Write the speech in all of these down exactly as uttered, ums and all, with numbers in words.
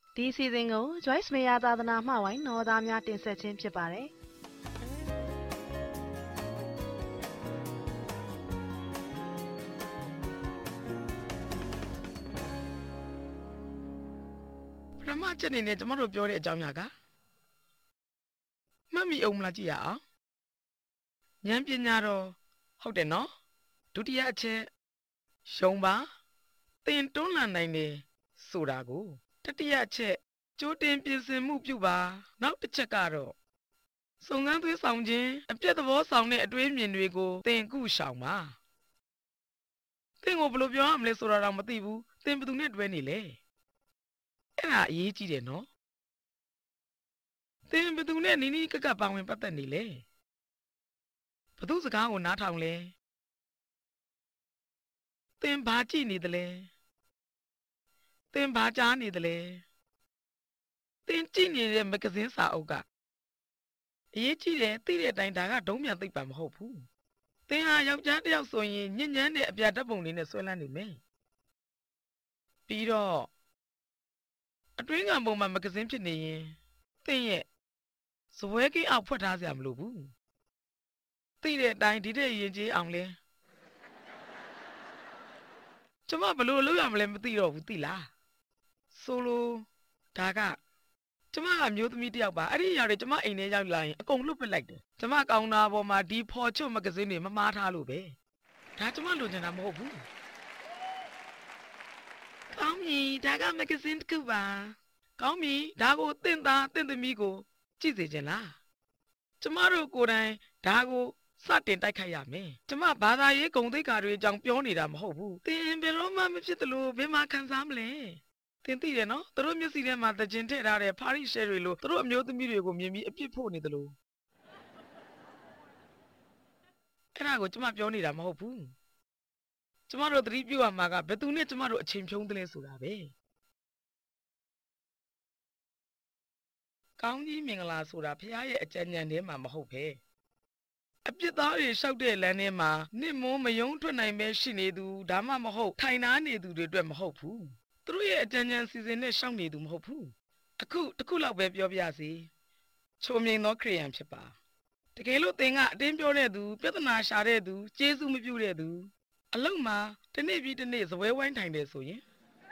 ဒီစီစဉ်ကို Joyce Meyer သာသနာမှဝိုင်းနော်သားများတင်ဆက်ခြင်းဖြစ်ပါတယ်။ပထမချက်အနေနဲ့ကျမတို့ပြောတဲ့အကြောင်းအရာကမှတ်မိအောင်မလားကြည့်ရအောင်။ဉာဏ်ပညာတော့ဟုတ်တယ်နော်။ဒုတိယအချက်ရှုံးပါသင်တွန်းလှန်နိုင်တယ်ဆိုတာကိုတတိယချက်ကြိုးတင်ပြင်ဆင်မှုပြုပါနောက်တစ်ချက်ကတော့စုံစမ်းသွေးဆောင်ခြင်းအပြည့်သဘောဆောင်တဲ့အတွေးမြင်တွေကိုသင်ကုရှောင်ပါသင်ကိုဘယ်လိုပြောရမလဲဆိုတာတော့မသိဘူးသင်ဘယ်သူနဲ့တွဲနေလဲအဲ့ဒါအရေးကြီးတယ်နော်သင်ဘယ်သူနဲ့နီးနီးကပ်ကပ်ပါဝင်ပတ်သက်နေလဲဘယ်သူစကားကိုနားထောင်လဲသင်ဘာကြည့်နေသလဲသင်ဘာကြားနေသလဲသင်ကြည့်နေတဲ့မဂ္ဂဇင်းစာအုပ်ကအရေးကြီးတယ်သိတဲ့အတိုင်းဒါကဒုံးမြန်သိပ်ပါမဟုတ်ဘူးသင်ဟာယောက်ျားတစ်ယောက်ဆိုရင်ညဉ့်ညမ်းတဲ့အပြာဓာတ်ပုံလေးနဲ့ဆွဲလန်းနေမယ်ပြီးတော့အတွင်းကံပုံမှာမဂ္ဂဇင်းဖြစ်နေရင်သင်ရဲ့ဇပွဲကိအောက်ဖွက်ထားစရာမလိုဘူးသိတဲ့အတိုင်းဒီတဲ့ရင်ကြီးအောင်လဲကျမဘယ်လိုလုပ်ရမလဲမသိတော့ဘူးသိလားဆိုလိုဒါကကျမကမျိုးသမီးတယောက်ပါအဲ့ဒီရောက်တယ်ကျမအိမ်ထဲရောက်လာရင်အကုန်လွတ်ပစ်လိုက်တယ်ကျမကောင်နာပေါ်မှာဒီဖော်ချွတ်မဂ္ဂဇင်းတွေမမှားထားလို့ပဲဒါကျမလိုချင်တာမဟုတ်ဘူးကောင်းပြီဒါကမဂ္ဂဇင်းတစ်ခုပါကောင်းပြီဒါကိုတင့်သားတင့်သမီးကိုကြည့်စေချင်လားကျမတို့ကိုယ်တိုင်ဒါကိုစတင်တိုက်ခိုက်ရမယ်ကျမဘာသာရေးဂုဏ်သိက္ခာတွေအကြောင်းပြောနေတာမဟုတ်ဘူးသင်ဘယ်တော့မှမဖြစ်သလိုဘယ်မှာခံစားမလဲသင်သိတယ်နော်သူတို့မျက်စိထဲမှာသကျင်ထည့်ထားတဲ့ဖာရိရှဲတွေလိုသူတို့အမျိုးသမီးတွေကိုမြင်ပြီးအပြစ်ဖို့နေတယ်လို့အဲ့ဒါကိုကျမပြောနေတာမဟုတ်ဘူးကျမတို့သတိပြုရမှာကဘယ်သူနဲ့ကျမတို့အချိန်ဖြုံးတယ်လဲဆိုတာပဲကောင်းကြီးမင်္ဂလာဆိုတာဖခင်ရဲ့အကြံဉာဏ်ထဲမှာမဟုတ်ပဲအပြစ်သားတွေလျှောက်တဲ့လမ်းထဲမှာနစ်မုန်းမယုံထွက်နိုင်ပဲရှိနေသူဒါမှမဟုတ်ထိုင်နာနေသူတွေအတွက်မဟုတ်ဘူးသူတို့ရဲ့အကြံဉာဏ်စီစဉ်နဲ့ရှောက်နေသူမဟုတ်ဘူးအခုတစ်ခုလောက်ပဲပြောပြစီချိုမြိန်သောခရိယန်ဖြစ်ပါတကယ်လို့သင်ကအတင်းပြောတဲ့သူပြဿနာရှာတဲ့သူကျေးဇူးမပြုတဲ့သူအလုံးမှာတစ်နေ့ပြီးတစ်နေ့ဇပွဲဝိုင်းထိုင်တယ်ဆိုရင်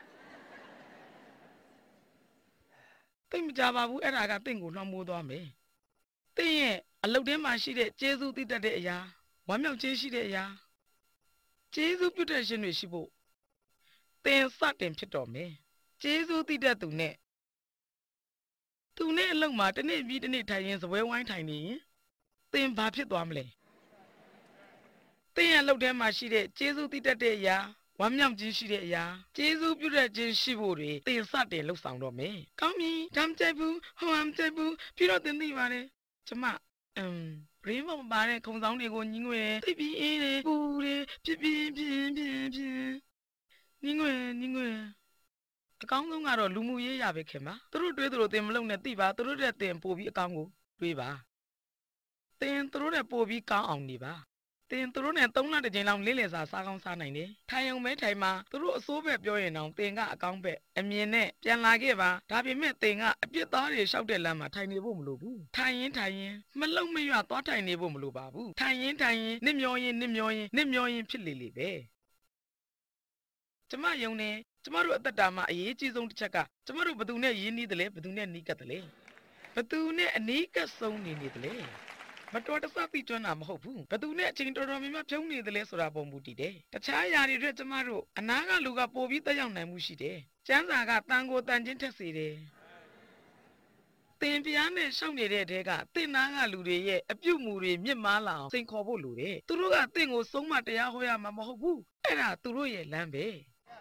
သိမကြပါဘူးအဲ့ဒါကသင်ကိုလွှမ်းမိုးသွားမယ်သင်ရဲ့အလုတ်ထဲမှာရှိတဲ့ကျေးဇူးတည်တတ်တဲ့အရာဝမ်းမြောက်ခြင်းရှိတဲ့အရာကျေးဇူးပြုတဲ့ရှင်တွေရှိဖို့သင်စတင်ဖြစ်တော်မယ်ကျေးဇူးတည်တတ်သူနဲ့သူနဲ့အလုတ်မှာတစ်နေ့ပြီးတစ်နေ့ထိုင်ရင်ဇပွဲဝိုင်းထိုင်နေရင်သင်ဘာဖြစ်သွားမလဲသင်ရဲ့အလုတ်ထဲမှာရှိတဲ့ကျေးဇူးတည်တတ်တဲ့အရာဝမ်းမြောက်ခြင်းရှိတဲ့အရာကျေးဇူးပြုတတ်ခြင်းရှိဖို့တွေသင်စတင်လှုပ်ဆောင်တော့မယ်ကောင်းပြီဒါမကြိုက်ဘူးဟိုမကြိုက်ဘူးပြီးတော့သင်သိပါတယ်ကျမအမ်ဘရင်းမပါတဲ့ခုံဆောင်တွေကိုညင်းငွေသိပြီးအေးတယ်ပူတယ်ပြပြပြပြပြညင်းငွေညင်းငွေအကောင်းဆုံးကတော့လူမှုရေးရပဲခင်ဗျာသူတို့တွေးသူတို့သင်မလုပ်နဲ့သိပါသူတို့တဲ့သင်ပို့ပြီးအကောင်းကိုတွေးပါသင်သူတို့တဲ့ပို့ပြီးကောင်းအောင်နေပါသင်သူတို့နဲ့သုံးလတစ်ကြိမ်လောက်လေးလည်စာစားကောင်းစားနိုင်တယ်ထိုင်ုံမဲထိုင်မှာသူတို့အစိုးပဲပြောရင်တော့သင်ကအကောင်းပဲအမြင်နဲ့ပြန်လာခဲ့ပါဒါပေမဲ့သင်ကအပြစ်သားတွေလျှောက်တဲ့လမ်းမှာထိုင်နေဖို့မလိုဘူးထိုင်ရင်ထိုင်ရင်မလုံမရွသွားထိုင်နေဖို့မလိုပါဘူးထိုင်ရင်ထိုင်ရင်နစ်မျောရင်နစ်မျောရင်နစ်မျောရင်ဖြစ်လေလေပဲကျမယုံနေကျမတို့အသက်တာမှာအရေးကြီးဆုံးတစ်ချက်ကကျမတို့ဘယ်သူနဲ့ရင်းနှီးတယ်လဲဘယ်သူနဲ့နီးကပ်တယ်လဲဘယ်သူနဲ့အနီးကပ်ဆုံးနေနေတယ်လဲမတော်တဆပြီးကျွမ်းတာမဟုတ်ဘူးဘယ်သူနဲ့အချိန်တော်တော်များများဖြုံးနေတယ်လဲဆိုတာပုံမူတည်တယ်တခြားအရာတွေအတွက်ကျမတို့အနာကလူကပိုပြီးတက်ရောက်နိုင်မှုရှိတယ်ကျမ်းစာကတန်ကိုတန်ချင်းထက်စေတယ်သင်ပြားနဲ့ရှောက်နေတဲ့တဲကသင်နာကလူတွေရဲ့အပြုတ်မှုတွေမြင့်မားလာအောင်စိန်ခေါ်ဖို့လိုတယ်သူတို့ကသင်ကိုဆုံးမတရားဟောရမှာမဟုတ်ဘူးအဲ့ဒါသူတို့ရဲ့လမ်းပဲ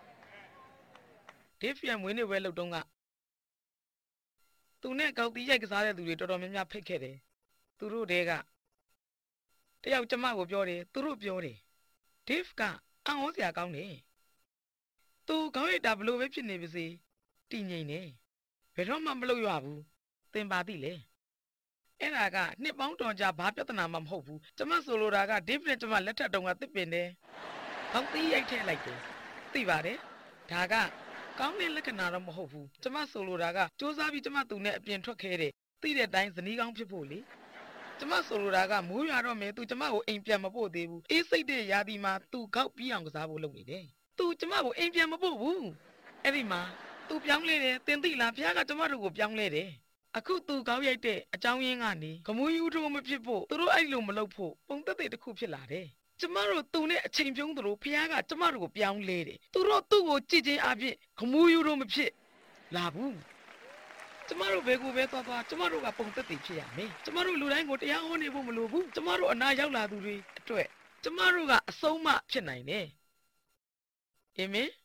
ဒေဖီယမွေးနေဝဲလုပ်တော့ကသူနဲ့ကောက်တီးရိုက်ကစားတဲ့သူတွေတော်တော်များများဖိတ်ခဲ့တယ်သူတို့တဲကတယောက်ကျမကိုပြောတယ်သူတို့ပြောတယ်ဒေဖကအံ့ဩစရာကောင်းတယ်သူခေါင်းရိပ်တာဘလို့ပဲဖြစ်နေပါစေတည်ငြိမ်နေဘယ်တော့မှမလုပ်ရဘူးသင်ပါသိလေအဲ့ဒါကနှစ်ပေါင်းတော်ကြာဘာပြဿနာမှမဟုတ်ဘူးကျမဆိုလိုတာကဒေဖနဲ့ကျမလက်ထက်တုန်းကတစ်ပင်တယ်ခေါင်းတီးရိုက်ထည့်လိုက်တယ်သိပါတယ်ဒါကကောင်းတဲ့လက္ခဏာတော့မဟုတ်ဘူးကျမဆိုလိုတာကစူးစမ်းပြီးကျမသူနဲ့အပြင်ထွက်ခဲ့တဲ့သိတဲ့အတိုင်းဇနီးကောင်းဖြစ်ဖို့လေကျမဆိုလိုတာကမိုးရွာတော့မယ်သူကျမကိုအိမ်ပြန်မပို့သေးဘူးအေးစိတ်တဲ့ရာသီမှာသူခောက်ပြီးအောင်ကစားဖို့လုပ်နေတယ်သူကျမကိုအိမ်ပြန်မပို့ဘူးအဲ့ဒီမှာသူပြောင်းလဲတယ်တင်သိလားဖခင်ကကျမတို့ကိုပြောင်းလဲတယ်အခုသူကောက်ရိုက်တဲ့အကြောင်းရင်းကနေဂမူးယူထိုးမဖြစ်ဖို့သူတို့အဲ့လိုမလုပ်ဖို့ပုံသက်သက်တစ်ခုဖြစ်လာတယ်ကျမတို့သူနဲ့အချိန်ပြုံးသလိုဖခင်ကကျမတို့ကိုပြောင်းလဲတယ်သူတို့သူ့ကိုကြည်ချင်းအဖြစ်ဂမူးယူထိုးမဖြစ်လာဘူးကျမတို့ဘယ်ကိုပဲသွားသွားကျမတို့ကပုံသက်သက်ဖြစ်ရမယ်ကျမတို့လူတိုင်းကိုတရားဟောနေဖို့မလိုဘူးကျမတို့အနာရောက်လာသူတွေအတွက်ကျမတို့ကအဆုံးမဖြစ်နိုင်တယ်အာမင်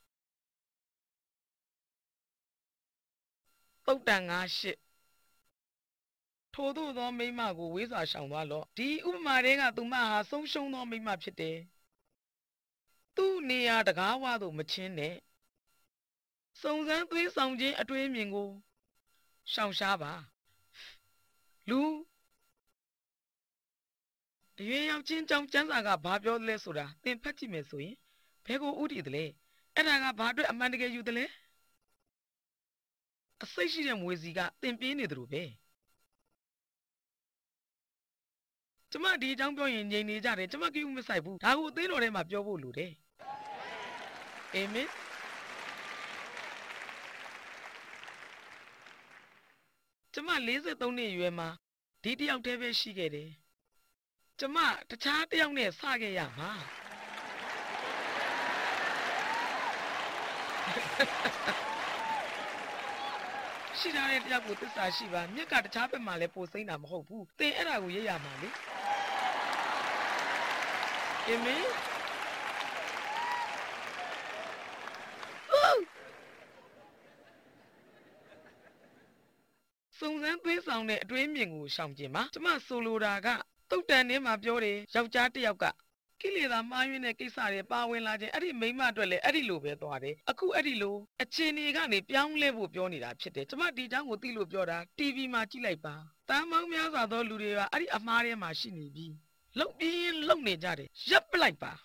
သုတ်တန်ငါရှစ်ထို့သောသောမိမကိုဝေးစွာရှောင်သွားလော့ဒီဥပမာတွေကသူမဟာဆုံးရှုံးသောမိမဖြစ်တယ်သူ့နေရာတကားဝသို့မချင်းနဲ့စုံစမ်းသွေးဆောင်ခြင်းအတွေ့အမြင်ကိုရှောင်ရှားပါလူအရွယ်ရောက်ချင်းကြောင့်ကျမ်းစာကဘာပြောသလဲဆိုတာသင်ဖတ်ကြည့်မယ်ဆိုရင်ဘယ်ကိုဥတည်သလဲအဲ့ဒါကဘာအတွက်အမှန်တကယ်ယူသလဲအစိတ်ရှိတဲ့မွေစီကသင်ပြေးနေတယ်လို့ပဲကျမဒီအကြောင်းပြောရင်ငြိမ်နေကြတယ်ကျမကိူးမဆိုင်ဘူးဒါကိုအသင်းတော်ထဲမှာပြောဖို့လိုတယ်အာမင်ကျမ၄၃နှစ်အရွယ်မှာဒီတယောက်တည်းပဲရှိခဲ့တယ်ကျမတခြားတယောက်နဲ့စခဲ့ရမှာရှိထားတဲ့တယောက်ကိုသစ္စာရှိပါမြက်ကတခြားဘက်မှာလည်းပိုစိမ့်တာမဟုတ်ဘူးသင်အဲ့ဒါကိုရရမှာလေအာမင်စုံစမ်းသွေးဆောင်တဲ့အတွေးမြင်ကိုရှောင်ကျင်ပါကျမဆိုလိုတာကတုတ်တန်ထဲမှာပြောတယ်ယောက်ျားတစ်ယောက်ကကိလေသာမှားယွင်းတဲ့ကိစ္စတွေပါဝင်လာခြင်းအဲ့ဒီမိန်းမအတွက်လည်းအဲ့ဒီလိုပဲသွားတယ်အခုအဲ့ဒီလိုအခြေအနေကနေပြောင်းလဲဖို့ပြောနေတာဖြစ်တယ်ကျမဒီအကြောင်းကိုသိလို့ပြောတာ တီဗီ မှာကြည့်လိုက်ပါတမ်းမောင်းများစွာသောလူတွေကအဲ့ဒီအမှားထဲမှာရှိနေပြီလုံပြင်းလုံနေကြတယ်ရပ်ပလိုက်ပါ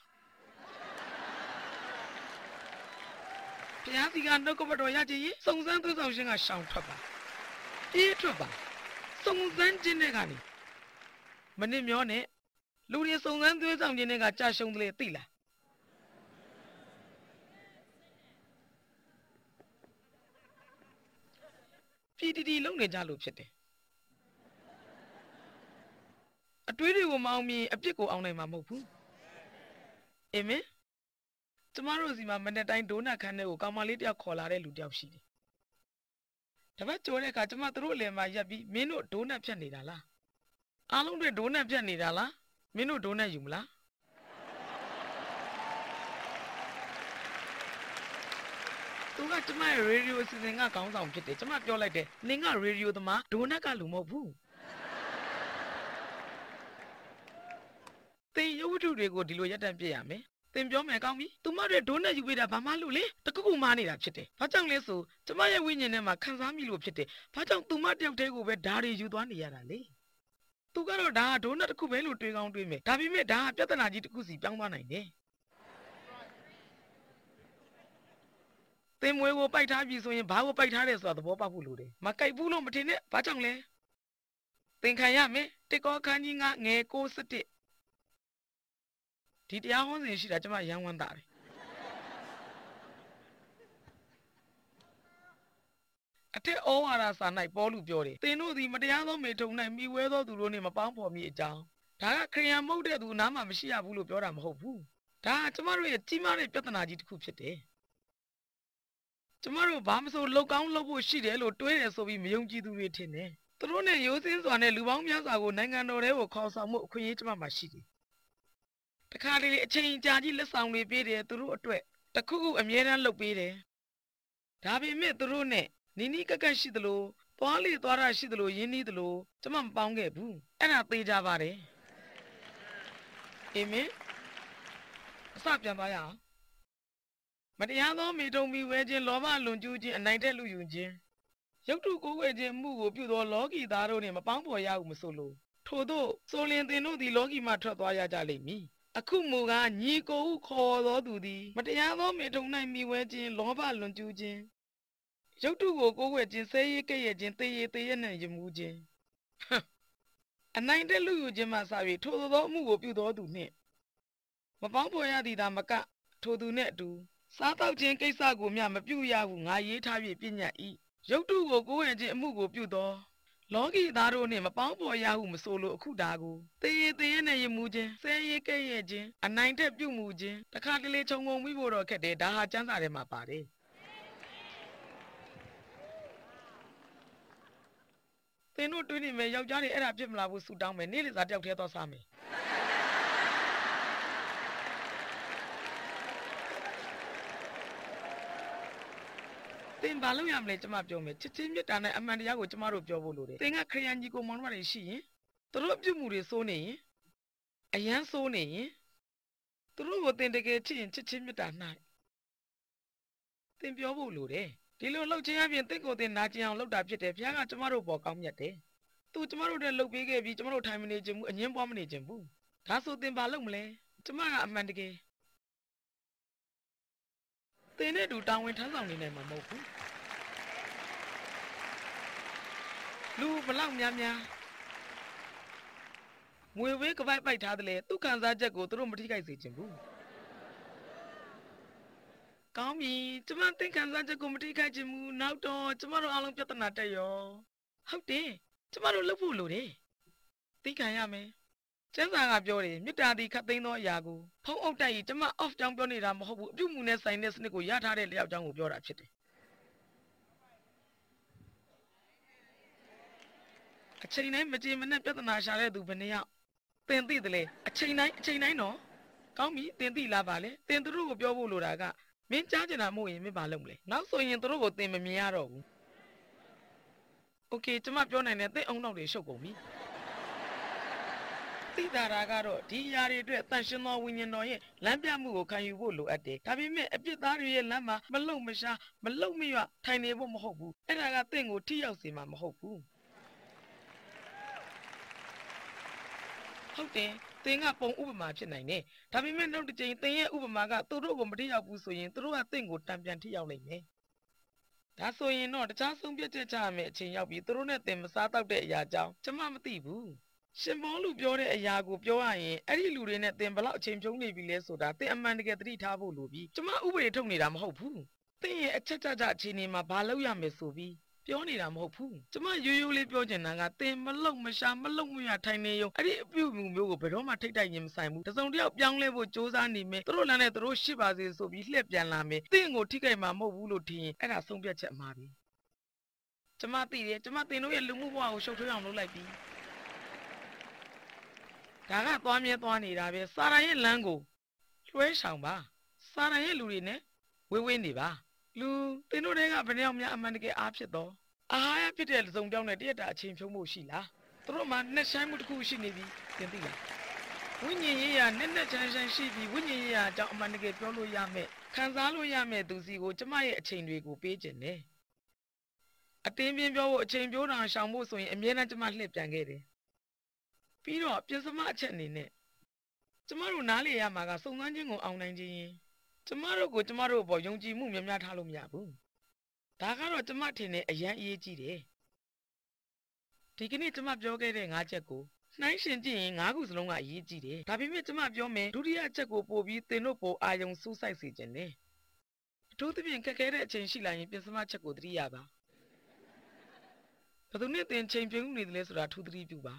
ဘုရားစီကနှုတ်ကပတော်ရခြင်းရင်စုံစမ်းသွေးဆောင်ခြင်းကရှောင်ထွက်ပါပြေးထွက်ပါစုံစမ်းခြင်းတွေကနေမနစ်မျောနဲ့လူတွေစုံစမ်းသွေးဆောင်ခြင်းတွေကကြာရှုံးတယ်သိလားပြည်တီတီလုံနေကြလို့ဖြစ်တယ်အတွေးတွေကိုမအောင်မြင်အပြစ်ကိုအောင်နိုင်မှာမဟုတ်ဘူးအာမင်ကျမတို့စီမှာမနေ့တိုင်းဒိုးနတ်ခန်းထဲကိုကောင်မလေးတယောက်ခေါ်လာတဲ့လူတယောက်ရှိတယ်တပတ်ကျော်တဲ့အခါကျမတို့အလယ်မှာရက်ပြီးမင်းတို့ဒိုးနတ်ဖြတ်နေတာလားအားလုံးတွေဒိုးနတ်ဖြတ်နေတာလားမင်းတို့ဒိုးနတ်ယူမလားသူကကျမရဲ့ရေဒီယိုအစီအစဉ်ကခေါင်းဆောင်ဖြစ်တယ်ကျမပြောလိုက်တယ်နင်ကရေဒီယိုသမားဒိုးနတ်ကလူမဟုတ်ဘူးသင်ရုပ်ဝတ္ထုတွေကိုဒီလိုရက်တန့်ပြရမယ်သင်ပြောမယ်ကောင်းပြီသူမတွေဒိုးနတ်ယူပေးတာဘာမှလို့လေတခုခုမားနေတာဖြစ်တယ်ဘာကြောင့်လဲဆိုကျမရဲ့ဝိညာဉ်ထဲမှာခံစားမိလို့ဖြစ်တယ်ဘာကြောင့်သူမတယောက်တည်းကိုပဲဓာရီယူသွားနေရတာလေသူကတော့ဒါဒိုးနတ်တစ်ခုပဲလို့တွေးကောင်းတွေးမယ်ဒါပေမဲ့ဒါကပြဿနာကြီးတစ်ခုစီပြောင်းသွားနိုင်တယ်သင်မွေးကိုပိုက်ထားပြီဆိုရင်ဘာကိုပိုက်ထားတယ်ဆိုတာသဘောပေါက်ဖို့လိုတယ်မကိုက်ဘူးလို့မထင်နဲ့ဘာကြောင့်လဲသင်ခံရမယ်တစ်ကောခန်းကြီးငါငယ်ကိုစတစ်ဒီတရားဟောစဉ်ရှိတာကျမရန်ဝမ်းတာတယ်အထက်ဩဝါဒစာ၌ပေါလုပြောတယ်သင်တို့သည်မတရားသောမေထုံ၌မိဝဲသောသူတို့နှင့်မပေါင်းဖော်မိအကြောင်းဒါကခရိယန်မဟုတ်တဲ့သူနားမှာမရှိရဘူးလို့ပြောတာမဟုတ်ဘူးဒါကကျမတို့ရဲ့ကြီးမားတဲ့ပြဿနာကြီးတစ်ခုဖြစ်တယ်ကျမတို့ဘာမဆိုလောက်ကောင်းလုပ်ဖို့ရှိတယ်လို့တွေးတယ်ဆိုပြီးမယုံကြည်သူတွေထင်တယ်သူတို့နဲ့ရိုးစင်းစွာနဲ့လူပေါင်းများစွာကိုနိုင်ငံတော်ထဲကိုခေါ်ဆောင်မှုအခွင့်အရေးကျမမှာရှိတယ်တခါတလေအချိန်ကြာကြီးလက်ဆောင်တွေပေးတယ်သူတို့အတွက်တခုခုအမြဲတမ်းလုပ်ပေးတယ်ဒါပေမဲ့သူတို့နဲ့နီးနီးကပ်ကပ်ရှိသလိုသွားလေသွားတာရှိသလိုရင်းနှီးသလိုကျမမပေါင်းခဲ့ဘူးအဲ့ဒါသိကြပါတယ်အာမင်အစပြန်သွားရအောင်မတရားသောမိထုံမိဝဲခြင်းလောဘလွန်ကျူးခြင်းအနိုင်တဲ့လူယူခြင်းရုပ်တုကိုးကွယ်ခြင်းမှုကိုပြုသောလောကီသားတို့နှင့်မပေါင်းဖော်ရဘူးမဆိုလို့ထို့သောဆိုလင်သင်တို့သည်လောကီမှထွက်သွားရကြလိမ့်မည်အခုမူကားညီကိုဟုခေါ်သောသူသည်မတရားသောမိထုံ၌မိဝဲခြင်းလောဘလွန်ကျူးခြင်းရုပ်တုကိုကိုးကွယ်ခြင်းဆဲရဲကဲ့ရဲ့ခြင်းသေရသေရနဲ့ယမှုခြင်းအနိုင်တဲ့လူယူခြင်းမှစ၍ထိုသောအမှုကိုပြုတော်သူနှင့်မပေါင်းဖော်ရသည်သာမကထိုသူနှင့်အတူစားတောက်ခြင်းကိစ္စကိုမျှမပြုရဟုငါရေးထား၍ပြညတ်၏ရုပ်တုကိုကိုးကွယ်ခြင်းအမှုကိုပြုသောလောကီသားတို့နှင့်မပေါင်းဖော်ရဟုမဆိုလိုအခုတာကိုသေရသေရနဲ့ယမှုခြင်းဆဲရဲကဲ့ရဲ့ခြင်းအနိုင်တဲ့ပြုမှုခြင်းတခါတလေခြုံငုံမိဖို့တော့ခက်တယ်ဒါဟာကျမ်းစာထဲမှာပါတယ်သင်တို့တွေးနေမယ်ယောက်ျားတွေအဲ့ဒါဖြစ်မလားဘူးဆူတောင်းမယ်နေ့လည်စာတယောက်တည်းသွားစားမယ်သင်ဘာလို့ရမလဲကျမပြောမယ်ချစ်ချင်းမြတ်တာနဲ့အမှန်တရားကိုကျမတို့ပြောဖို့လိုတယ်သင်ကခရစ်ယာန်ကြီးကိုမောင်နှမတွေရှိရင်သူတို့ပြုမှုတွေစိုးနေရင်အယမ်းစိုးနေရင်သူတို့ကိုသင်တကယ်ချစ်ရင်ချစ်ချင်းမြတ်တာ၌သင်ပြောဖို့လိုတယ်ဒီလိုလှုပ်ခြင်းအပြင်သင်ကိုယ်သင်နာကျင်အောင်လှုပ်တာဖြစ်တယ်ဘုရားကကျမတို့ပေါ်ကောင်းမြတ်တယ်သူကျမတို့နဲ့လှုပ်ပေးခဲ့ပြီးကျမတို့ထိုင်မနေခြင်းဘူးအငင်းပွားမနေခြင်းဘူးဒါဆိုသင်ဘာလုပ်မလဲကျမကအမှန်တကယ်သင်နဲ့တူတာဝန်ထမ်းဆောင်နေနိုင်မှာမဟုတ်ဘူးလူဘလောက်များများငွေဝေးကပိုက်ပိုက်ထားတယ်လေသူခံစားချက်ကိုသူတို့မထိခိုက်စေခြင်းဘူးကောင်းပြီကျမသင်ခံစားချက်ကိုမထိခိုက်ခြင်းဘူးနောက်တော့ကျမတို့အားလုံးပြဿနာတက်ရောဟုတ်တယ်ကျမတို့လှုပ်ဖို့လိုတယ်သိခံရမယ်ကျမ်းစာကပြောတယ်မေတ္တာသည်ခတ်သိမ်းသောအရာကိုဖုံးအုပ်တိုက်ရင်ကျမ off ကြောင်းပြောနေတာမဟုတ်ဘူးအပြုမှုနဲ့ဆိုင်တဲ့စနစ်ကိုရထားတဲ့လျှောက်ကြောင်းကိုပြောတာဖြစ်တယ်အချိန်တိုင်းမကြေမနက်ပြဿနာရှာတဲ့သူဘယ်နှယောက်သင်သိတယ်လေအချိန်တိုင်းအချိန်တိုင်းတော့ကောင်းပြီသင်သိလားပါလေသင်တို့ကိုပြောဖို့လိုတာကမင်းကြားကျင်တာမဟုတ်ရင်မင်းဘာလုပ်မလဲနောက်ဆိုရင်တို့ကိုသင်မမြင်ရတော့ဘူးโอเคကျမပြောနိုင်တယ်သင်အုံနောက်တွေရှုပ်ကုန်ပြီသိတာရာကတော့ဒီຢာတွေအတွက်တန်ရှင်းသောဝိညာဉ်တော်ရဲ့လမ်းပြမှုကိုခံယူဖို့လိုအပ်တယ်ဒါပေမဲ့အပြစ်သားတွေရဲ့လမ်းမှာမလုံမရှားမလုံမရွထိုင်နေဖို့မဟုတ်ဘူးအဲ့ဒါကသင်ကိုထိရောက်စေမှာမဟုတ်ဘူးဟုတ်တယ်သင်ကပုံဥပမာဖြစ်နိုင်တယ်ဒါပေမဲ့နောက်တစ်ချိန်သင်ရဲ့ဥပမာကသူတို့ကိုမထိရောက်ဘူးဆိုရင်သူတို့ကသင်ကိုတံပြန်ထိရောက်နိုင်မယ်ဒါဆိုရင်တော့တခြားဆုံးဖြတ်ချက်ချရမယ်အချိန်ရောက်ပြီသူတို့နဲ့သင်မစားတော့တဲ့အရာကြောင့်ကျမမသိဘူးရှင်ဘောလူပြောတဲ့အရာကိုပြောရရင်အဲ့ဒီလူတွေနဲ့သင်ဘလောက်အချိန်ဖြုံးနေပြီလဲဆိုတာသင်အမှန်တကယ်သတိထားဖို့လိုပြီကျမဥပဒေထုတ်နေတာမဟုတ်ဘူးသင်ရဲ့အချက်ချချအခြေအနေမှာဘာလုပ်ရမယ်ဆိုပြီးပြောနေတာမဟုတ်ဘူးကျမရိုးရိုးလေးပြောချင်တာကသင်မလုံမရှာမလုံမရထိုင်နေရုံအဲ့ဒီအပြုမှုမျိုးကိုဘယ်တော့မှထိတ်တိုက်ရင်မဆိုင်ဘူးတစုံတစ်ယောက်ပြောင်းလဲဖို့စူးစမ်းနေမယ်သူတို့လမ်းနဲ့သူတို့ရှိပါစေဆိုပြီးလှည့်ပြန်လာမယ်သင်ကိုထိခိုက်မှာမဟုတ်ဘူးလို့ထင်ရင်အဲ့ဒါဆုံးဖြတ်ချက်မှာပြီကျမသိတယ်ကျမသင်တို့ရဲ့လူမှုဘဝကိုရှုပ်ထွေးအောင်လုပ်လိုက်ပြီဒါကသွားမြဲသွားနေတာပဲစာရန်ရဲ့လမ်းကိုလွှဲဆောင်ပါစာရန်ရဲ့လူတွေနဲ့ဝေးဝေးနေပါလူသင်တို့တွေကဘယ်နှယောက်များအမှန်တကယ်အားဖြစ်တော့အာဟာရဖြစ်တဲ့စုံပြောင်းတဲ့တရက်တာအချိန်ဖြုံးမှုရှိလားသူတို့မှနှက်ဆိုင်မှုတစ်ခုရှိနေပြီသင်သိလားဝိညာဉ်ရေးရာနဲ့နဲ့ချမ်းချမ်းရှိပြီးဝိညာဉ်ရေးရာအကြောင်းအမှန်တကယ်ပြောလို့ရမယ်ခံစားလို့ရမယ်သူစီကိုကျမရဲ့အချိန်တွေကိုပေးခြင်းနဲ့အတင်းပြင်းပြောဖို့အချိန်ပြိုးတာရှောင်ဖို့ဆိုရင်အမြဲတမ်းကျမလှည့်ပြန်ခဲ့တယ်ပြီးတော့ပြင်စမအချက်အနေနဲ့ကျမတို့နားလေရမှာကစုံစမ်းခြင်းကိုအောင်နိုင်ခြင်းကျမတို့ကိုကျမတို့ဘောယုံကြည်မှုများများထားလို့မရဘူးဒါကတော့ကျမထင်တဲ့အရန်အရေးကြီးတယ်ဒီကနေ့ကျမပြောခဲ့တဲ့ငါးချက်ကိုနှိုင်းရှင်ကြည့်ရင်ငါးခုစလုံးကအရေးကြီးတယ်ဒါပေမဲ့ကျမပြောမယ်ဒုတိယချက်ကိုပို့ပြီးသင်တို့ပေါ်အာယုံစူးစိုက်စေခြင်းနဲ့အထူးသဖြင့်ခက်ခဲတဲ့အချိန်ရှိလာရင်ပြင်စမချက်ကိုသတိရပါဘယ်သူနဲ့သင်ချိန်ပြုံးနေတယ်လဲဆိုတာထူးသတိပြုပါ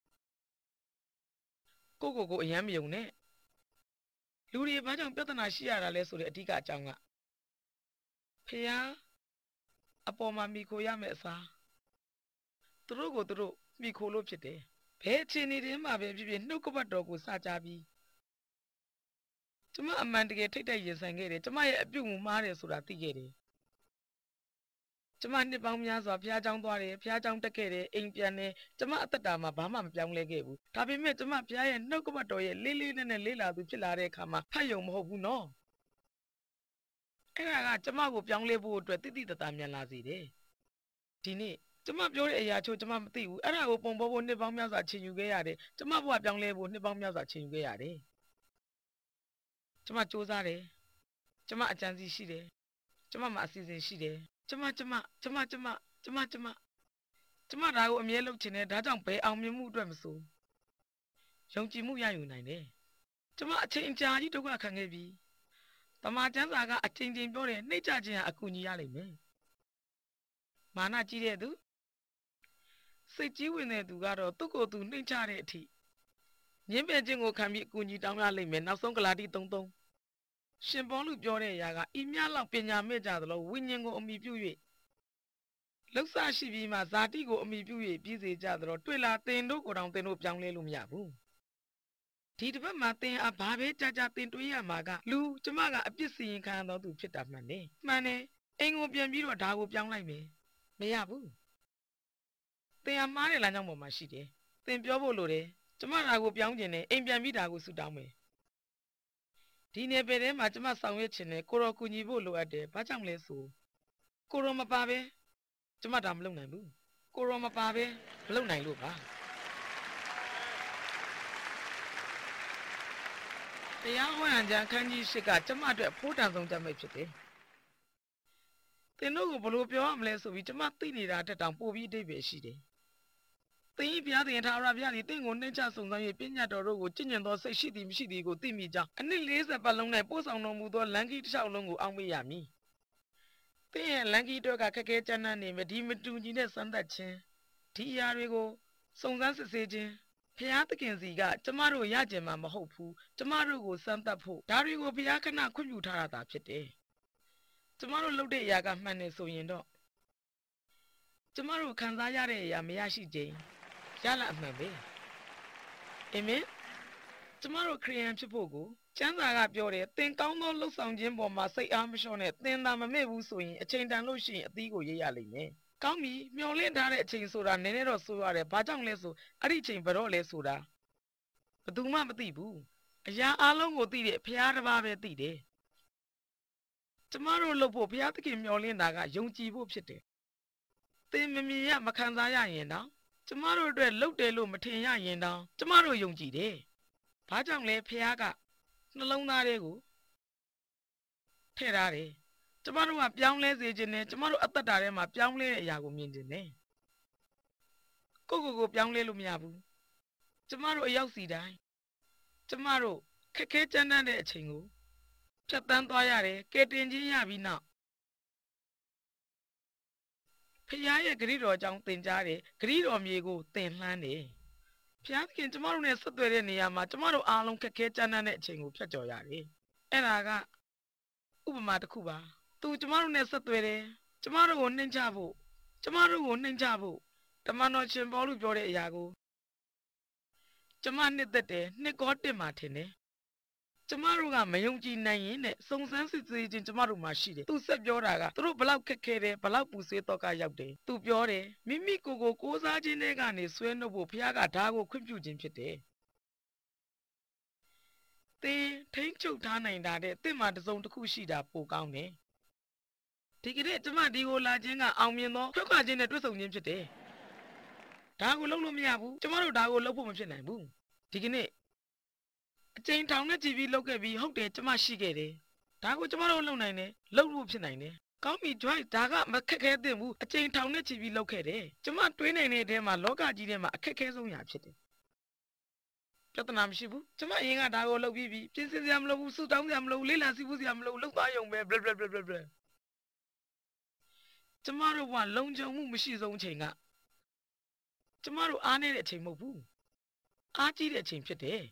ကိုကိုကိုအယမ်းမယုံနဲ့လူတွေဘာကြောင့်ပြဿနာရှိရတာလဲဆိုတဲ့အဓိကအကြောင်းကဖះအပေါ်မှာမိခိုရမယ်အစားသူတို့ကိုသူတို့မိခိုလို့ဖြစ်တယ်ဘယ်အခြေအနေတွေမှာပဲဖြစ်ဖြစ်နှုတ်ကပတ်တော်ကိုစကြပြီးကျမအမှန်တကယ်ထိတ်တိုက်ရင်ဆိုင်ခဲ့တယ်ကျမရဲ့အပြုတ်မှုမှားတယ်ဆိုတာသိခဲ့တယ်ကျမနှစ်ပေါင်းများစွာဖះเจ้าသွားတယ်ဖះเจ้าတက်ခဲ့တယ်အိမ်ပြန်တယ်ကျမအသက်တာမှာဘာမှမပြောင်းလဲခဲ့ဘူးဒါပေမဲ့ကျမဖះရဲ့နှုတ်ကပတ်တော်ရဲ့လေးလေးနက်နက်လေးလာသူဖြစ်လာတဲ့အခါမှာဖတ်ယုံမဟုတ်ဘူးနော်အဲ့ဒါကကျမကိုပြောင်းလဲဖို့အတွက်တိတိတသားမြန်လာစေတယ်ဒီနေ့ကျမပြောတဲ့အရာချို့ကျမမသိဘူးအဲ့ဒါကိုပုံပေါ်ဖို့နှစ်ပေါင်းများစွာချိန်ယူခဲ့ရတယ်ကျမဘဝပြောင်းလဲဖို့နှစ်ပေါင်းများစွာချိန်ယူခဲ့ရတယ်ကျမစူးစမ်းတယ်ကျမအကြံစီရှိတယ်ကျမမှာအစီအစဉ်ရှိတယ်ကျမကျမကျမကျမကျမကျမကျမဒါကိုအမြဲလုပ်ချင်တယ်ဒါကြောင့်ဘယ်အောင်မြင်မှုအတွက်မဆိုယုံကြည်မှုရယူနိုင်တယ်ကျမအချိန်ကြာကြီးဒုက္ခခံခဲ့ပြီတမန်ကျမ်းစာကအချိန်ချင်းပြောတယ်နှိမ့်ချခြင်းဟာအကူအညီရလိမ့်မယ်မာနကြီးတဲ့သူစိတ်ကြီးဝင်တဲ့သူကတော့သူ့ကိုယ်သူနှိမ့်ချတဲ့အထိညှင်းပယ်ခြင်းကိုခံပြီးအကူအညီတောင်းရလိမ့်မယ်နောက်ဆုံးဂလာတိသုံးသုံးရှင်ပေါလုပြောတဲ့အရာကဤမြလောက်ပညာမဲ့ကြသလိုဝိညာဉ်ကိုအမိပြု၍လှုပ်ရှားရှိပြီးမှဇာတိကိုအမိပြု၍ပြည်စေကြသလိုတွေ့လာသင်တို့ကိုယ်တော်သင်တို့ပြောင်းလဲလို့မရဘူးဒီတစ်ပတ်မှာသင်အားဘာပဲကြာကြာသင်တွေးရမှာကလူကျမကအပြစ်စီရင်ခံရသောသူဖြစ်တာမှန်တယ်မှန်တယ်အိမ်ကိုပြန်ပြီးတော့ဒါကိုပြောင်းလိုက်မယ်မရဘူးသင်အားမှားတဲ့လမ်းကြောင်းပေါ်မှာရှိတယ်သင်ပြောဖို့လိုတယ်ကျမဒါကိုပြောင်းကျင်တယ်အိမ်ပြန်ပြီးဒါကိုဆူတောင်းမယ်ဒီနယ်ပယ်ထဲမှာကျမဆောင်ရွက်ချင်တယ်ကိုရောကူညီဖို့လိုအပ်တယ်ဘာကြောင့်လဲဆိုကိုရောမပါပဲကျမဒါမလုပ်နိုင်ဘူးကိုရောမပါပဲမလုပ်နိုင်လို့ပါတရားဟောရန်ကြံခန်းကြီးရှိကကျမအတွက်ဖိုးတန်ဆုံးကြမိတ်ဖြစ်တယ်သင်တို့ကိုဘလို့ပြောရမလဲဆိုပြီးကျမသိနေတာတက်တောင်ပို့ပြီးအတိတ်ပဲရှိတယ်သင်၏ဘုရားသခင်ထာဝရဘုရားသည်သင်ကိုနှိမ့်ချစုံစမ်း၍ပညာတော်တို့ကိုကျင့်ကြံသောစိတ်ရှိသည်မရှိသည်ကိုသိမိကြောင်းအနှစ်လေးဆယ်ပတ်လုံး၌ပို့ဆောင်တော်မူသောလမ်းကြီးတစ်လျှောက်လုံးကိုအောက်မေ့ရမည်သင်ရဲ့လမ်းကြီးတွေကခက်ခဲကြမ်းတမ်းနေမယ်ဒီမတူညီတဲ့စမ်းသပ်ခြင်းဒီအရာတွေကိုစုံစမ်းစစ်ဆေးခြင်းဘုရားသခင်စီကကျမတို့ရကြင်မှာမဟုတ်ဘူးကျမတို့ကိုစမ်းသပ်ဖို့ဒါတွေကိုဘုရားခဏခွင့်ပြုထားတာဖြစ်တယ်ကျမတို့လုပ်တဲ့အရာကမှန်တယ်ဆိုရင်တော့ကျမတို့ခံစားရတဲ့အရာမရရှိခြင်းရလာအမှန်ပဲအာမင်ကျမတို့ခရိယန်ဖြစ်ဖို့ကိုကျမ်းစာကပြောတယ်သင်ကောင်းသောလှုပ်ဆောင်ခြင်းပေါ်မှာစိတ်အားမလျှော့နဲ့သင်သာမမေ့ဘူးဆိုရင်အချိန်တန်လို့ရှိရင်အသီးကိုရိပ်ရလိမ့်မယ်ကောင်းပြီမျောလင့်ထားတဲ့အချိန်ဆိုတာနည်းနည်းတော့ဆိုရတယ်ဘာကြောင့်လဲဆိုအဲ့ဒီအချိန်ဘယ်တော့လဲဆိုတာဘယ်သူမှမသိဘူးအရာအလုံးကိုသိတဲ့ဘုရားတစ်ပါးပဲသိတယ်ကျမတို့လုပ်ဖို့ဘုရားသခင်မျောလင့်တာကယုံကြည်ဖို့ဖြစ်တယ်သင်မမြင်ရမခံစားရရင်တော့ကျမတို့အတွက်လုပ်တယ်လို့မထင်ရရင်တော့ကျမတို့ယုံကြည်တယ်ဘာကြောင့်လဲဘုရားကနှလုံးသားတွေကိုထည့်ထားတယ်ကျမတို့ကပြောင်းလဲစေခြင်းနဲ့ကျမတို့အသက်တာထဲမှာပြောင်းလဲတဲ့အရာကိုမြင်ခြင်းနဲ့ကိုကိုကိုပြောင်းလဲလို့မရဘူးကျမတို့အရောက်စီတိုင်းကျမတို့ခက်ခဲကြမ်းတမ်းတဲ့အချိန်ကိုဖြတ်တန်းသွားရတယ်ကဲတင်ခြင်းရပြီးနောက်ဖခင်ရဲ့ဂရုတော်ကြောင့်သင်ကြားတယ်ဂရုတော်မြေကိုသင်လှမ်းတယ်ဖခင်ကျမတို့နဲ့ဆက်သွယ်တဲ့နေရာမှာကျမတို့အားလုံးခက်ခဲကြမ်းတမ်းတဲ့အချိန်ကိုဖြတ်ကျော်ရတယ်အဲ့ဒါကဥပမာတစ်ခုပါသူကျမတို့နဲ့ဆက်သွယ်တယ်ကျမတို့ကိုနှိမ့်ချဖို့ကျမတို့ကိုနှိမ့်ချဖို့တမန်တော်ရှင်ပေါလုပြောတဲ့အရာကိုကျမနှစ်သက်တယ်နှစ်ကောတစ်မှာထင်တယ်ကျမတို့ကမယုံကြည်နိုင်ရင်နဲ့စုံစမ်းစစ်ဆေးခြင်းကျမတို့မှာရှိတယ်သူဆက်ပြောတာကသူတို့ဘလောက်ခက်ခဲတယ်ဘလောက်ပူဆွေးတော့ကရောက်တယ်သူပြောတယ်မိမိကိုယ်ကိုကိုးစားခြင်းတွေကနေဆွဲနှုတ်ဖို့ဘုရားကဒါကိုခွင့်ပြုခြင်းဖြစ်တယ်သင်ထိန်းချုပ်ထားနိုင်တာတဲ့သင်မှာတစုံတစ်ခုရှိတာပိုကောင်းတယ်ဒီကနေ့ကျမဒီကိုလာခြင်းကအောင်မြင်သောခွင့်ခွာခြင်းနဲ့တွေ့ဆုံခြင်းဖြစ်တယ်ဒါကိုလုပ်လို့မရဘူးကျမတို့ဒါကိုလုပ်ဖို့မဖြစ်နိုင်ဘူးဒီကနေ့အချိန်ထောင်နဲ့ကြည်ပြီးလုပ်ခဲ့ပြီးဟုတ်တယ်ကျမရှိခဲ့တယ်ဒါကိုကျမတို့လုပ်နိုင်တယ်လုပ်လို့ဖြစ်နိုင်တယ်ကောင်းပြီ joy ဒါကမခက်ခဲသင့်ဘူးအချိန်ထောင်နဲ့ကြည်ပြီးလုပ်ခဲ့တယ်ကျမတွေးနိုင်တဲ့အထဲမှာလောကကြီးထဲမှာအခက်ခဲဆုံးရာဖြစ်တယ်ပြဿနာမရှိဘူးကျမအရင်ကဒါကိုလုပ်ပြီးပြီပြင်ဆင်စရာမလိုဘူးစူတောင်းစရာမလိုဘူးလေ့လာစီးပူးစရာမလိုဘူးလုပ်သားရုံပဲ blah blah blah blah blah ကျမတို့ကလုံခြုံမှုမရှိဆုံးအချိန်ကကျမတို့အားနေတဲ့အချိန်မဟုတ်ဘူးအားကြီးတဲ့အချိန်ဖြစ်တယ်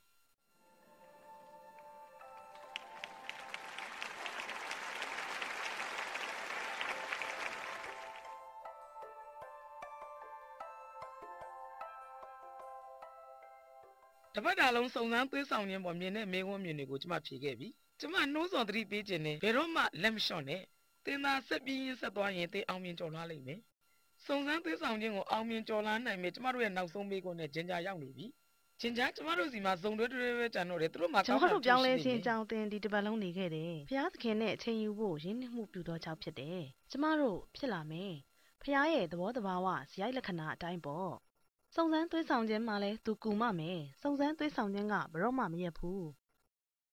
တပတ်တာလုံးစုံစမ်းသွေးဆောင်ခြင်းပေါ်မြင်တဲ့မေးခွန်းမြင်တွေကိုကျမဖြေခဲ့ပြီကျမနှိုးဆော်သတိပေးခြင်းနဲ့ဘယ်တော့မှလက်မလျှော့နဲ့သင်သာဆက်ပြီးရင်းဆက်သွားရင်သင်အောင်မြင်ကျော်လွှားလိမ့်မယ်စုံစမ်းသွေးဆောင်ခြင်းကိုအောင်မြင်ကျော်လွှားနိုင်မယ်ကျမတို့ရဲ့နောက်ဆုံးမေးခွန်းနဲ့ဂျင်ဂျာရောက်နေပြီဂျင်ဂျာကျမတို့စီမှာစုံတွဲတွဲပဲကြံတော့တယ်သူတို့မှာကောင်းတာကျွန်တော်တို့ပြောင်းလဲခြင်းအကြောင်းသင်ဒီတပတ်လုံးနေခဲ့တယ်ဘုရားသခင်နဲ့အချိန်ယူဖို့ရင်းနှီးမှုပြုသောကြောင့်ဖြစ်တယ်ကျမတို့ဖြစ်လာမယ်ဘုရားရဲ့သဘောတဘာဝဇယိုက်လက္ခဏာအတိုင်းပေါ့စုံစမ်းသွေးဆောင်ခြင်းမှာလဲသူကူမမယ်စုံစမ်းသွေးဆောင်ခြင်းကဘယ်တော့မှမရက်ဘူး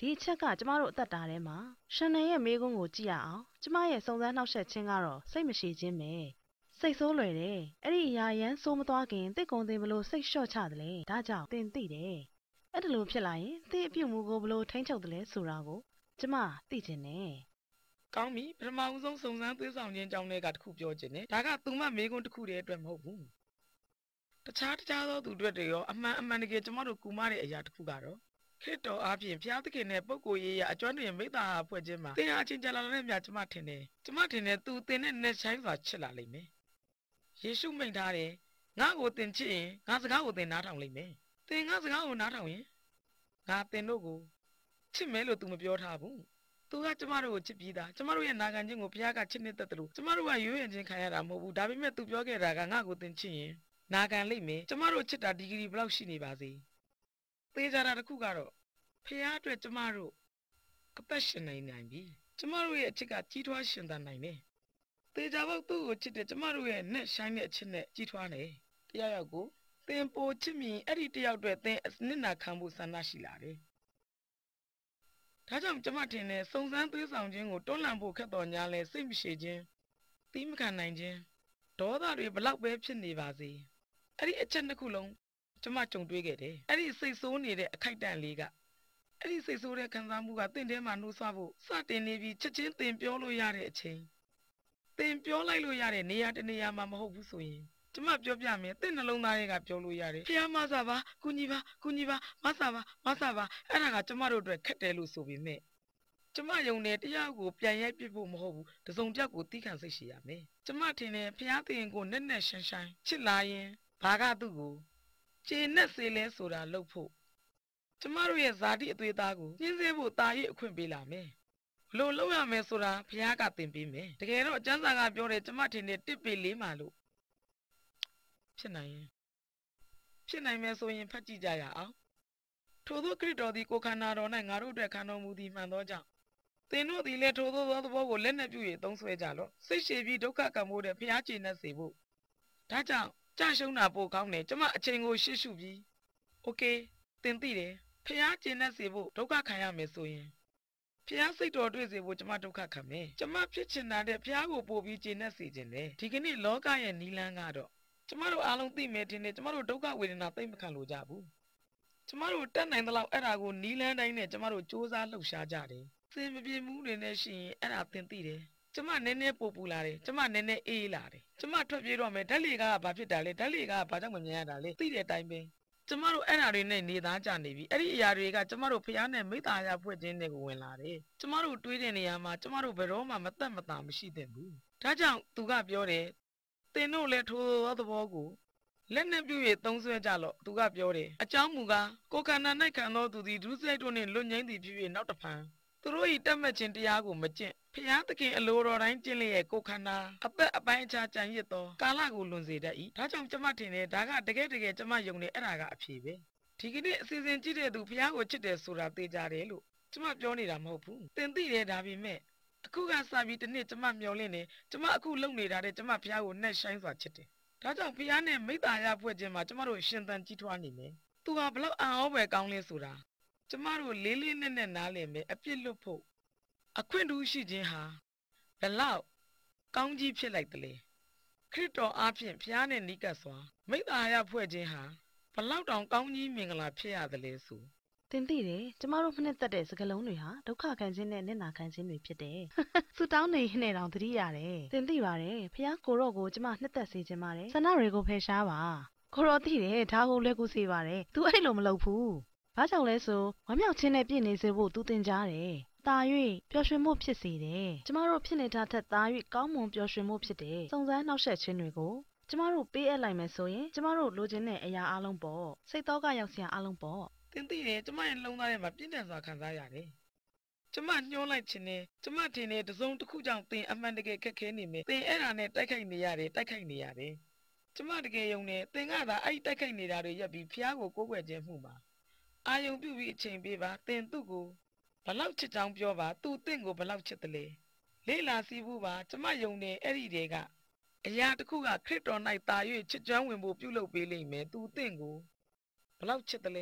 ဒီအချက်ကကျမတို့အသက်တာထဲမှာရှန်နယ်ရဲ့မေးခွန်းကိုကြည့်ရအောင်ကျမရဲ့စုံစမ်းနှောက်ယှက်ခြင်းကတော့စိတ်မရှိခြင်းပဲစိတ်ဆိုးလွယ်တယ်အဲ့ဒီအရာရန်ဆိုးမသွားခင်တိတ်ကုန်တင်ဘလို့စိတ်လျှော့ချတယ်လေဒါကြောင့်တင်သိတယ်အဲ့ဒါလိုဖြစ်လာရင်သင်အပြုတ်မှုကိုဘလို့ထိန်းချုပ်တယ်လဲဆိုတာကိုကျမသိချင်တယ်ကောင်းပြီပထမဦးဆုံးစုံစမ်းသွေးဆောင်ခြင်းကြောင့်လည်းကတခုပြောချင်တယ်ဒါကသူမမေးခွန်းတစ်ခုတည်းအတွက်မဟုတ်ဘူးတခြားတခြားသောသူတွေရောအမှန်အမှန်တကယ်ကျမတို့ကူမတဲ့အရာတစ်ခုကတော့ခရစ်တော်အားဖြင့်ဘုရားသခင်နဲ့ပုဂ္ဂိုလ်ရေးရအကျွမ်းတွင်မိသားဟာဖွဲ့ခြင်းမှာသင်ဟာအချင်းကြလာတဲ့မြတ်ကျမထင်တယ်ကျမထင်တယ်သူသင်နဲ့နဲ့ဆိုင်စွာချစ်လာလိမ့်မယ်ယေရှုမိန့်ထားတယ်ငါ့ကိုသင်ချစ်ရင်ငါစကားကိုသင်နားထောင်လိမ့်မယ်သင်ငါစကားကိုနားထောင်ရင်ငါသင်တို့ကိုချစ်မယ်လို့ तू မပြောထားဘူးသူကကျမတို့ကိုချစ်ပြီးသားကျမတို့ရဲ့နာခံခြင်းကိုဘုရားကချစ်နေတတ်တယ်လို့ကျမတို့ကရွေးရင်ချင်းခံရတာမဟုတ်ဘူးဒါပေမဲ့ तू ပြောခဲ့တာကငါ့ကိုသင်ချစ်ရင်နာခံလိမ့်မယ်ကျမတို့ချစ်တာဒီဂရီဘယ်လောက်ရှိနေပါစေသေချာတာတစ်ခုကတော့ဖះအတွက်ကျမတို့အသက်ရှင်နိုင်နိုင်ပြီကျမတို့ရဲ့အချစ်ကကြီးထွားရှင်သန်နိုင်တယ်သေချာပေါက်သူ့ကိုချစ်တဲ့ကျမတို့ရဲ့နဲ့ဆိုင်တဲ့အချစ်နဲ့ကြီးထွားနေတရားရောက်ကိုသင်ပိုချစ်မြင်အဲ့ဒီတယောက်အတွက်သင်အနစ်နာခံဖို့ဆန္ဒရှိလာတယ်ဒါကြောင့်ကျမထင်တယ်စုံစမ်းသွေးဆောင်ခြင်းကိုတွန်းလှန်ဖို့ခက်တော်ညာလဲစိတ်မရှိခြင်းသီးမခံနိုင်ခြင်းဒေါသတွေဘလောက်ပဲဖြစ်နေပါစေအဲ့ဒီအချက်နှစ်ခုလုံးကျမကြုံတွေ့ခဲ့တယ်အဲ့ဒီစိတ်ဆိုးနေတဲ့အခိုက်အတန့်လေးကအဲ့ဒီစိတ်ဆိုးတဲ့ခံစားမှုကတင့်ထဲမှာနှိုးဆွဖို့စတင်နေပြီးချက်ချင်းတင်ပြောလို့ရတဲ့အချိန်တင်ပြောလိုက်လို့ရတဲ့နေရာတနေရာမှာမဟုတ်ဘူးဆိုရင်ကျမပြောပြမယ်တင့်နှလုံးသားတွေကပြောလို့ရတယ်ဖះမဆာပါကုညီပါကုညီပါမဆာပါမဆာပါအဲ့ဒါကကျမတို့အတွက်ခက်တယ်လို့ဆိုပေမဲ့ကျမယုံတယ်တရားကိုပြန်ရိုက်ပြဖို့မဟုတ်ဘူးတစုံတစ်ယောက်ကိုတီးခံစိတ်ရှိရမယ်ကျမထင်တယ်ဖះသင်ကိုနဲ့နဲ့ရှင်းရှင်းချစ်လာရင်ဘာကသူ့ကိုကျေနပ်စေလဲဆိုတာလုပ်ဖို့ကျမတို့ရဲ့ဇာတိအသွေးသားကိုညှင်းဆဲဖို့တာရည်အခွင့်ပေးလာမယ်ဘလို့လုပ်ရမယ်ဆိုတာဘုရားကသင်ပေးမယ်တကယ်တော့အကျမ်းစာကပြောတယ်ကျမထင်တယ်တစ်ပေလေးမှလို့ဖြစ်နိုင်ရင်ဖြစ်နိုင်မယ်ဆိုရင်ဖတ်ကြည့်ကြရအောင်ထို့သောခရစ်တော်သည်ကိုယ်ခန္ဓာတော်၌ငါတို့အတွက်ခံတော်မူသည်မှန်သောကြောင့်သင်တို့သည်လည်းထို့သောသဘောကိုလက်နက်ပြု၍သုံးဆွဲကြလော့စိတ်ရှည်ပြီးဒုက္ခကံမိုးတဲ့ဘုရားကျေနပ်စေဖို့ဒါကြောင့်ကြရှုံးတာပို့ကောင်းတယ်ကျမအချိန်ကိုရှေ့ရှုပြီးโอเคသင်သိတယ်ဖះကျေနပ်စေဖို့ဒုက္ခခံရမယ်ဆိုရင်ဖះစိတ်တော်တွေ့စေဖို့ကျမဒုက္ခခံမယ်ကျမဖြစ်ချင်တာတဲ့ဖះကိုပို့ပြီးကျေနပ်စေခြင်းလေဒီကနေ့လောကရဲ့နီလန်းကတော့ကျမတို့အားလုံးသိမယ်တင်တယ်ကျမတို့ဒုက္ခဝေဒနာသိမ့်မခံလို့ကြဘူးကျမတို့တတ်နိုင်သလောက်အဲ့ဒါကိုနီလန်းတိုင်းနဲ့ကျမတို့စူးစမ်းလှုပ်ရှားကြတယ်စင်မပြေမှုတွေနဲ့ရှိရင်အဲ့ဒါသင်သိတယ်ကျမနည်းနည်းပို့ပူလာတယ်ကျမနည်းနည်းအေးလာတယ်ကျမထွက်ပြေးတော့မယ်ဓာတ်လေကဘာဖြစ်တာလဲဓာတ်လေကဘာကြောင့်မမြင်ရတာလဲသိတဲ့အတိုင်းပဲကျမတို့အဲ့ဓာတွေနဲ့နေသားကြနေပြီအဲ့ဒီအရာတွေကကျမတို့ဖះနဲ့မိသားရဖွဲ့ခြင်းတွေကိုဝင်လာတယ်ကျမတို့တွေးတဲ့နေရာမှာကျမတို့ဘယ်တော့မှမသက်မသာမရှိသင့်ဘူးဒါကြောင့်သူကပြောတယ်သင်တို့လည်းထိုသောသဘောကိုလက်နဲ့ပြု၍သုံးဆွဲကြလော့သူကပြောတယ်အကြောင်းမူကားကိုယ်ခန္ဓာ၌ခံသောသူသည်ဒုစရိုက်တို့နှင့်လွတ်ငြိမ်းသည်ဖြစ်၍နောက်တဖန်သူတို့၏တတ်မှတ်ခြင်းတရားကိုမကျင့်ဖျားသခင်အလိုတော်တိုင်းကျင့်လျက်ကိုယ်ခန္ဓာအသက်အပိုင်းအခြားကြံရစ်သောကာလကိုလွန်စေတတ်၏ဒါကြောင့်ကျမထင်တယ်ဒါကတကယ်တကယ်ကျမယုံတယ်အဲ့ဒါကအဖြေပဲဒီကနေ့အစီအစဉ်ကြည့်တဲ့သူဖျားကိုချစ်တယ်ဆိုတာသိကြတယ်လို့ကျမပြောနေတာမဟုတ်ဘူးသင်သိတယ်ဒါပေမဲ့အခုကစပြီးတနေ့ကျမမျောလင့်နေကျမအခုလုပ်နေတာတဲ့ကျမဖျားကိုနှက်ဆိုင်စွာချစ်တယ်ဒါကြောင့်ဖျားနဲ့မိသားရဖွဲ့ခြင်းမှာကျမတို့ရှင်သန်ကြီးထွားနေမယ်သူဟာဘလောက်အံ့ဩပဲကောင်းလဲဆိုတာကျမတို့လေးလေးနက်နက်နားလည်မယ်အပြစ်လွတ်ဖို့အခွင့်အရေးရှိခြင်းဟာဘလောက်ကောင်းကြီးဖြစ်လိုက်တယ်လေခရစ်တော်အားဖြင့်ဖျားနဲ့နိကတ်စွာမိသားရဖွဲ့ခြင်းဟာဘလောက်တောင်ကောင်းကြီးမင်္ဂလာဖြစ်ရတယ်လေဆိုသင်သိတယ်ကျမတို့ဖနှစ်သက်တဲ့စကားလုံးတွေဟာဒုက္ခခံခြင်းနဲ့နစ်နာခံခြင်းတွေဖြစ်တယ်ဆူတောင်းနေနဲ့တောင်သတိရတယ်သင်သိပါတယ်ဖះကိုရော့ကိုကျမနှစ်သက်စေခြင်းပါတယ်ဆန္ဒတွေကိုဖယ်ရှားပါကိုရော့သိတယ်ဒါကိုလည်းကူစေပါတယ် तू အဲ့လိုမလုပ်ဘူးဘာကြောင့်လဲဆိုဝမ်းမြောက်ခြင်းနဲ့ပြည့်နေစေဖို့ तू သင်ကြားတယ်တာ၍ပျော်ရွှင်မှုဖြစ်စေတယ်ကျမတို့ဖြစ်နေတာထက်တာ၍ကောင်းမွန်ပျော်ရွှင်မှုဖြစ်တယ်စုံစမ်းနှောက်ယှက်ခြင်းတွေကိုကျမတို့ပေးအပ်လိုက်မယ်ဆိုရင်ကျမတို့လိုချင်တဲ့အရာအလုံးပေါ့စိတ်တော့ကရောက်စရာအလုံးပေါ့သင်သိတယ်ကျမရဲ့လုံသားထဲမှာပြင်းထန်စွာခံစားရတယ်ကျမညှိုးလိုက်ခြင်းနဲ့ကျမထင်တယ်တစုံတစ်ခုကြောင့်သင်အမှန်တကယ်ခက်ခဲနေမယ်သင်အဲ့ဒါနဲ့တိုက်ခိုက်နေရတယ်တိုက်ခိုက်နေရတယ်ကျမတကယ်ယုံတယ်သင်ကသာအဲ့တိုက်ခိုက်နေတာတွေရပ်ပြီးဖះကိုကိုးကွယ်ခြင်းမှုမှာအာယုံပြုပြီးအချိန်ပေးပါသင်သူ့ကိုဘလောက်ချစ်ကြောင်းပြောပါသူသင်ကိုဘလောက်ချစ်တယ်လဲလေးလာစီးဖို့ပါကျမယုံတယ်အဲ့ဒီတွေကအရာတစ်ခုကခရစ်တော်၌တာ၍ချစ်ကြွမ်းဝင်ဖို့ပြုလုပ်ပေးလိမ့်မယ်သူသင်ကိုဘလောက်ချစ်တယ်လဲ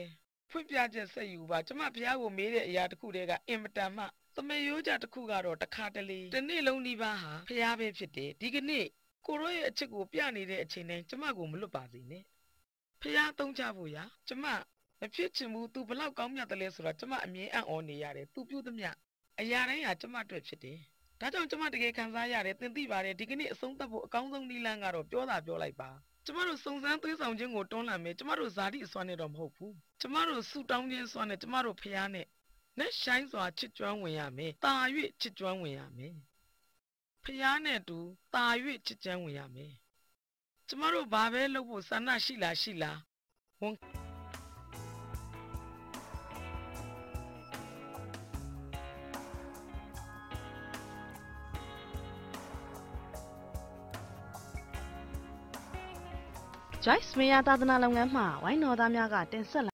ဖွင့်ပြချက်ဆက်ယူပါကျမဖះကိုမေးတဲ့အရာတစ်ခုတည်းကအင်မတန်မှသမယိုးကြတစ်ခုကတော့တခါတလေတစ်နေ့လုံးဒီပါဟာဖះပဲဖြစ်တယ်ဒီကနေ့ကိုရောရဲ့အချစ်ကိုပြနေတဲ့အချိန်တိုင်းကျမကိုမလွတ်ပါစေနဲ့ဖះသုံးချဖို့ရာကျမမဖြစ်ချင်ဘူး तू ဘလောက်ကောင်းမြတ်တယ်လဲဆိုတာကျမအမြင်အံ့ဩနေရတယ် तू ပြုသမျှအရာတိုင်းဟာကျမအတွက်ဖြစ်တယ်ဒါကြောင့်ကျမတကယ်ခံစားရတယ်သင်သိပါတယ်ဒီကနေ့အဆုံးသတ်ဖို့အကောင်းဆုံးနည်းလမ်းကတော့ပြောတာပြောလိုက်ပါကျမတို့စုံစမ်းသွေးဆောင်ခြင်းကိုတွန်းလှန်မယ်ကျမတို့ဇာတိအစွမ်းနဲ့တော့မဟုတ်ဘူးကျမတို့ဆူတောင်းခြင်းစွမ်းနဲ့ကျမတို့ဖះနဲ့နဲ့ရှိုင်းစွာချစ်ကျွမ်းဝင်ရမယ်တာ၍ချစ်ကျွမ်းဝင်ရမယ်ဖះနဲ့တူတာ၍ချစ်ကျွမ်းဝင်ရမယ်ကျမတို့ဘာပဲလုပ်ဖို့ဆန္ဒရှိလားရှိလားဝန် Joyce မယားသာသနာလုပ်ငန်းမှဝိုင်းတော်သားများကတင်ဆက်